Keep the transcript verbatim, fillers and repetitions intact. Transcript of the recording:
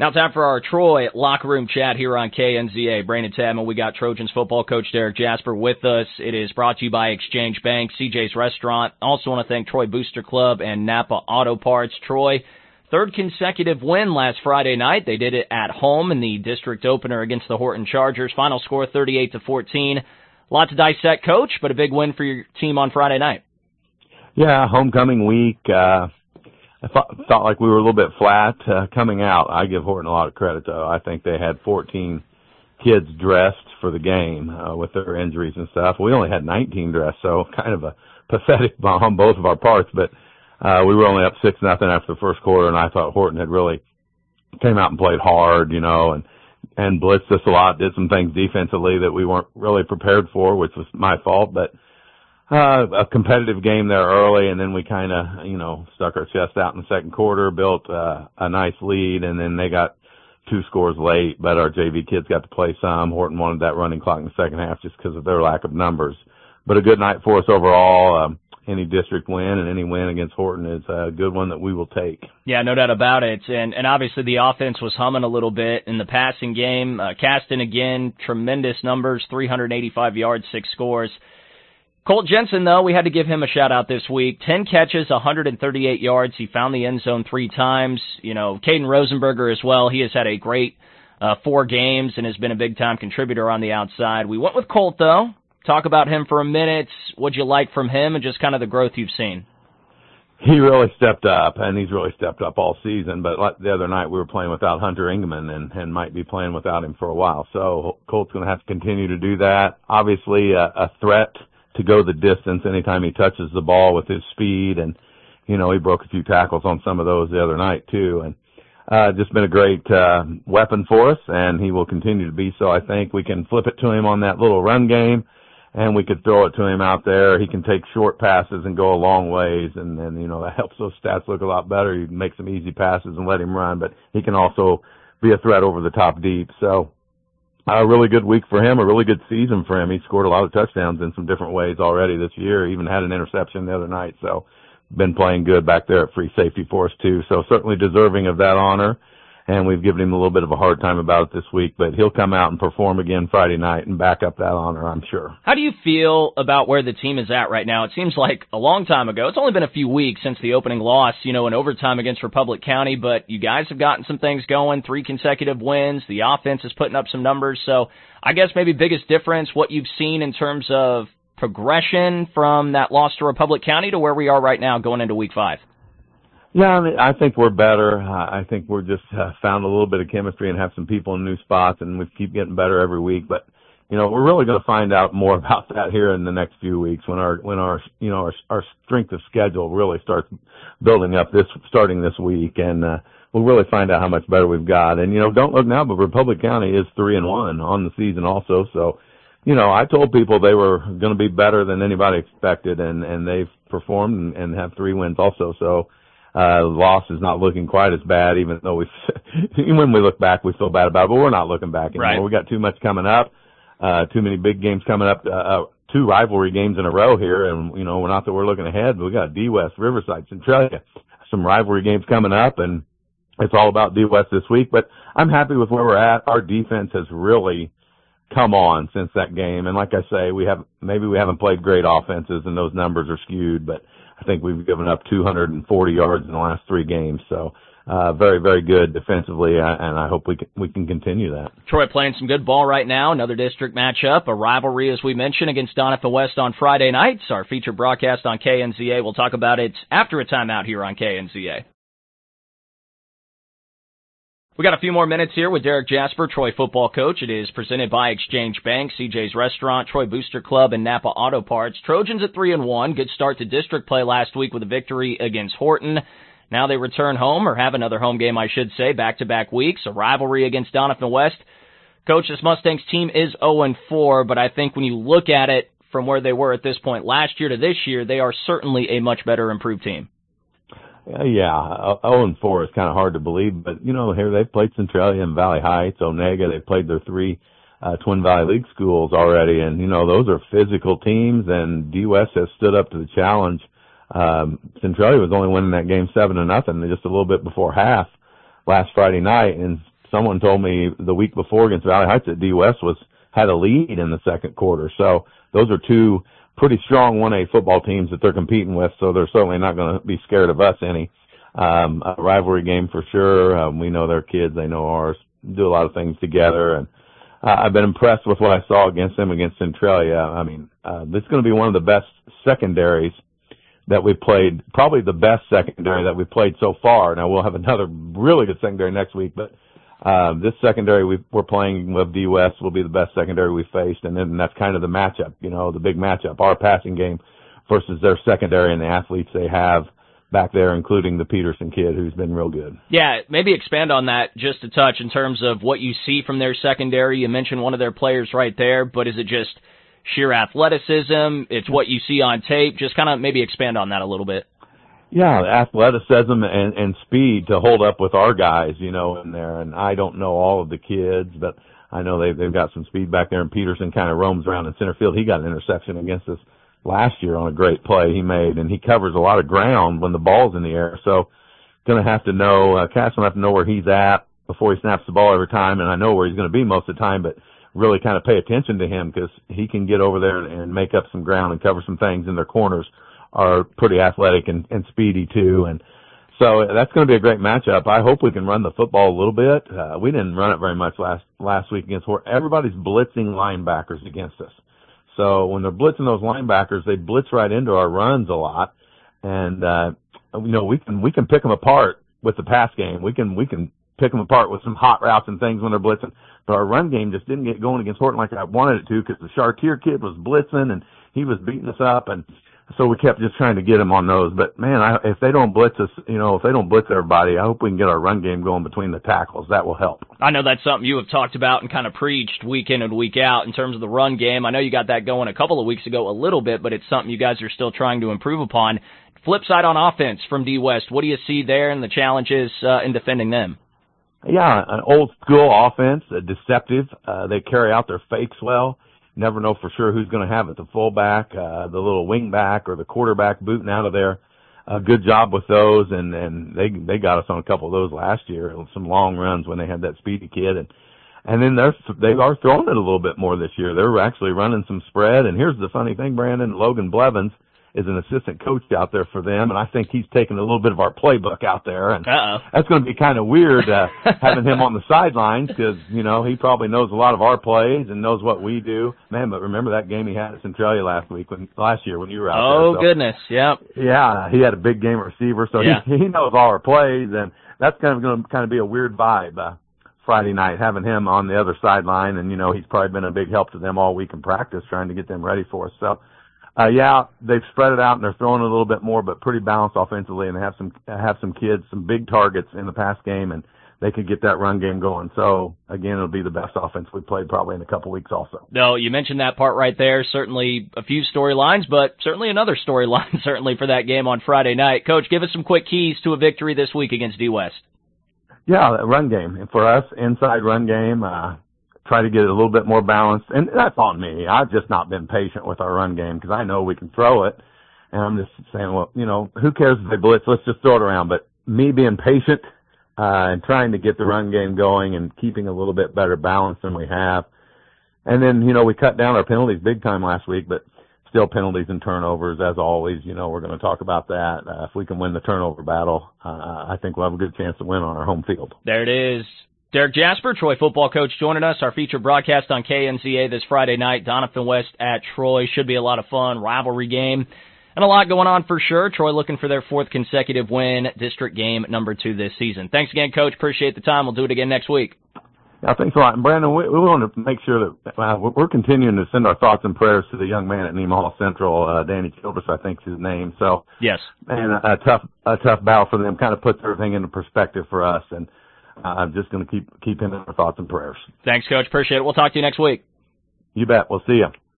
Now time for our Troy locker room chat here on K N Z A. Brandon Tadman, we got Trojans football coach Derek Jasper with us. It is brought to you by Exchange Bank, C J's Restaurant. Also want to thank Troy Booster Club and Napa Auto Parts. Troy, third consecutive win last Friday night. They did it at home in the district opener against the Horton Chargers. Final score thirty-eight to fourteen. A lot to dissect, Coach, but a big win for your team on Friday night. Yeah, homecoming week. Uh, I thought, felt like we were a little bit flat uh, coming out. I give Horton a lot of credit, though. I think they had fourteen kids dressed for the game uh, with their injuries and stuff. We only had nineteen dressed, so kind of a pathetic on both of our parts. But uh, we were only up six nothing after the first quarter, and I thought Horton had really came out and played hard, you know, and and blitzed us a lot, did some things defensively that we weren't really prepared for, which was my fault. But Uh, a competitive game there early, and then we kind of, you know, stuck our chest out in the second quarter, built uh, a nice lead, and then they got two scores late, but our J V kids got to play some. Horton wanted that running clock in the second half just because of their lack of numbers. But a good night for us overall. Um, any district win and any win against Horton is a good one that we will take. Yeah, no doubt about it. And and obviously the offense was humming a little bit in the passing game. Uh, Caston, again, tremendous numbers, three hundred eighty-five yards, six scores. Colt Jensen, though, we had to give him a shout-out this week. Ten catches, one hundred thirty-eight yards. He found the end zone three times. You know, Caden Rosenberger as well. He has had a great uh, four games and has been a big-time contributor on the outside. We went with Colt, though. Talk about him for a minute. What'd you like from him and just kind of the growth you've seen? He really stepped up, and he's really stepped up all season. But like the other night, we were playing without Hunter Ingeman and, and might be playing without him for a while. So Colt's going to have to continue to do that. Obviously, a, a threat to go the distance anytime he touches the ball with his speed. And, you know, he broke a few tackles on some of those the other night too. And, uh, just been a great, uh, weapon for us, and he will continue to be so. I think we can flip it to him on that little run game, and we could throw it to him out there. He can take short passes and go a long ways, and then, you know, that helps those stats look a lot better. You can make some easy passes and let him run, but he can also be a threat over the top deep. So, a really good week for him, a really good season for him. He scored a lot of touchdowns in some different ways already this year, even had an interception the other night. So been playing good back there at free safety for us too. So certainly deserving of that honor. And we've given him a little bit of a hard time about it this week, but he'll come out and perform again Friday night and back up that honor, I'm sure. How do you feel about where the team is at right now? It seems like a long time ago. It's only been a few weeks since the opening loss, you know, in overtime against Republic County, but you guys have gotten some things going, three consecutive wins. The offense is putting up some numbers. So I guess maybe biggest difference, what you've seen in terms of progression from that loss to Republic County to where we are right now going into week five. Yeah, I mean, I think we're better. I think we're just uh, found a little bit of chemistry and have some people in new spots, and we keep getting better every week. But, you know, we're really going to find out more about that here in the next few weeks when our, when our, you know, our, our strength of schedule really starts building up this, starting this week. And, uh, we'll really find out how much better we've got. And, you know, don't look now, but Republic County is three and one on the season also. So, you know, I told people they were going to be better than anybody expected, and, and they've performed and, and have three wins also. So, Uh, loss is not looking quite as bad, even though we, even when we look back, we feel bad about it, but we're not looking back anymore. Right. We got too much coming up, uh, too many big games coming up, uh, uh, two rivalry games in a row here, and, you know, we're not that we're looking ahead, but we got D-West, Riverside, Centralia, some rivalry games coming up, and it's all about D-West this week, but I'm happy with where we're at. Our defense has really come on since that game, and like I say, we have, maybe we haven't played great offenses, and those numbers are skewed, but I think we've given up two hundred forty yards in the last three games. So, uh, very, very good defensively, uh, and I hope we can, we can continue that. Troy playing some good ball right now. Another district matchup, a rivalry, as we mentioned, against Donovan West on Friday nights. Our feature broadcast on K N Z A. We'll talk about it after a timeout here on K N Z A. We got a few more minutes here with Derek Jasper, Troy football coach. It is presented by Exchange Bank, C J's Restaurant, Troy Booster Club, and Napa Auto Parts. Trojans at three and one. Good start to district play last week with a victory against Horton. Now they return home, or have another home game, I should say, back-to-back weeks. A rivalry against Donovan West. Coach, this Mustangs team is oh and four, but I think when you look at it from where they were at this point last year to this year, they are certainly a much better improved team. Uh, yeah, oh and four is kind of hard to believe, but, you know, here they've played Centralia and Valley Heights, Onega. They've played their three uh, Twin Valley League schools already, and, you know, those are physical teams, and D-West has stood up to the challenge. Um, Centralia was only winning that game seven to nothing just a little bit before half last Friday night, and someone told me the week before against Valley Heights that D West was had a lead in the second quarter. So those are two pretty strong one A football teams that they're competing with, so they're certainly not going to be scared of us any. Um, a rivalry game for sure. Um, we know their kids, they know ours, do a lot of things together, and uh, I've been impressed with what I saw against them against Centralia. I mean, uh, this is going to be one of the best secondaries that we've played, probably the best secondary that we've played so far. Now, we'll have another really good secondary next week, but uh, this secondary we've, we're playing with D West will be the best secondary we've faced, and then that's kind of the matchup, you know, the big matchup, our passing game versus their secondary and the athletes they have back there, including the Peterson kid, who's been real good. Yeah, maybe expand on that just a touch in terms of what you see from their secondary. You mentioned one of their players right there, but is it just sheer athleticism? It's what you see on tape? Just kind of maybe expand on that a little bit. Yeah, athleticism and, and speed to hold up with our guys, you know, in there. And I don't know all of the kids, but I know they've, they've got some speed back there, and Peterson kind of roams around in center field. He got an interception against us last year on a great play he made, and he covers a lot of ground when the ball's in the air. So going to have to know, uh, Cass will have to know where he's at before he snaps the ball every time, and I know where he's going to be most of the time, but really kind of pay attention to him because he can get over there and make up some ground and cover some things, and their corners are pretty athletic and, and speedy too. And so that's going to be a great matchup. I hope we can run the football a little bit. Uh, we didn't run it very much last, last week against Horton. Everybody's blitzing linebackers against us. So when they're blitzing those linebackers, they blitz right into our runs a lot. And, uh, you know, we can, we can pick them apart with the pass game. We can, we can pick them apart with some hot routes and things when they're blitzing. But our run game just didn't get going against Horton like I wanted it to because the Chartier kid was blitzing and he was beating us up. And so we kept just trying to get him on those. But man, I, if they don't blitz us, you know, if they don't blitz everybody, I hope we can get our run game going between the tackles. That will help. I know that's something you have talked about and kind of preached week in and week out in terms of the run game. I know you got that going a couple of weeks ago a little bit, but it's something you guys are still trying to improve upon. Flip side on offense from D West, what do you see there and the challenges uh, in defending them? Yeah, an old school offense, uh, deceptive. Uh, they carry out their fakes well. Never know for sure who's going to have it, the fullback, uh, the little wingback, or the quarterback booting out of there. A uh, good job with those, and, and they they got us on a couple of those last year, some long runs when they had that speedy kid. And, and then they're, they are throwing it a little bit more this year. They're actually running some spread. And here's the funny thing, Brandon, Logan Blevins is an assistant coach out there for them, and I think he's taking a little bit of our playbook out there, and Uh-oh. that's going to be kind of weird uh, having him on the sidelines because, you know, he probably knows a lot of our plays and knows what we do. Man, but remember that game he had at Centralia last week, when last year when you were out oh, there. Oh, so, goodness, yep. Yeah, he had a big game receiver, so yeah. he, he knows all our plays, and that's kind of going to kind of be a weird vibe uh, Friday night, having him on the other sideline, and, you know, he's probably been a big help to them all week in practice trying to get them ready for us. So, Uh, yeah, they've spread it out and they're throwing a little bit more, but pretty balanced offensively, and they have some, have some kids, some big targets in the pass game, and they could get that run game going. So again, it'll be the best offense we've played probably in a couple weeks also. No, you mentioned that part right there. Certainly a few storylines, but certainly another storyline certainly for that game on Friday night. Coach, give us some quick keys to a victory this week against D West. Yeah, run game. And for us, inside run game, uh, try to get it a little bit more balanced. And that's on me. I've just not been patient with our run game because I know we can throw it. And I'm just saying, well, you know, who cares if they blitz? Let's just throw it around. But me being patient uh, and trying to get the run game going and keeping a little bit better balance than we have. And then, you know, we cut down our penalties big time last week, but still penalties and turnovers, as always. You know, we're going to talk about that. Uh, if we can win the turnover battle, uh, I think we'll have a good chance to win on our home field. There it is. Derek Jasper, Troy football coach, joining us. Our feature broadcast on K N C A this Friday night. Doniphan West at Troy. Should be a lot of fun. Rivalry game. And a lot going on for sure. Troy looking for their fourth consecutive win. District game number two this season. Thanks again, Coach. Appreciate the time. We'll do it again next week. Yeah, thanks a lot. And Brandon, we, we want to make sure that uh, we're continuing to send our thoughts and prayers to the young man at Nemaha Central, uh, Danny Childress, I think is his name. So, yes. And a, a tough, a tough battle for them. Kind of puts everything into perspective for us. And Uh, I'm just going to keep keep him in our thoughts and prayers. Thanks, Coach. Appreciate it. We'll talk to you next week. You bet. We'll see you.